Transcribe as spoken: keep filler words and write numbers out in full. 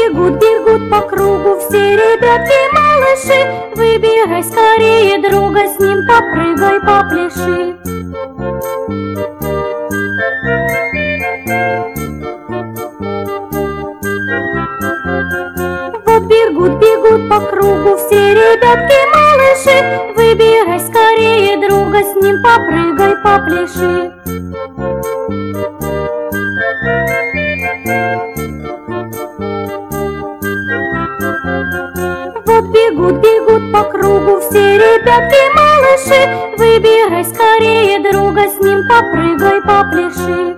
бегут, бегут по кругу все ребятки-малыши. Выбирай скорее друга, с ним попрыгай, попляши. Вот бегут, бегут по кругу все ребятки-малыши. Выбирай скорее друга, с ним попрыгай, попляши. Вот бегут, бегут по кругу все ребятки-малыши. Выбирай скорее друга, с ним попрыгай, попляши.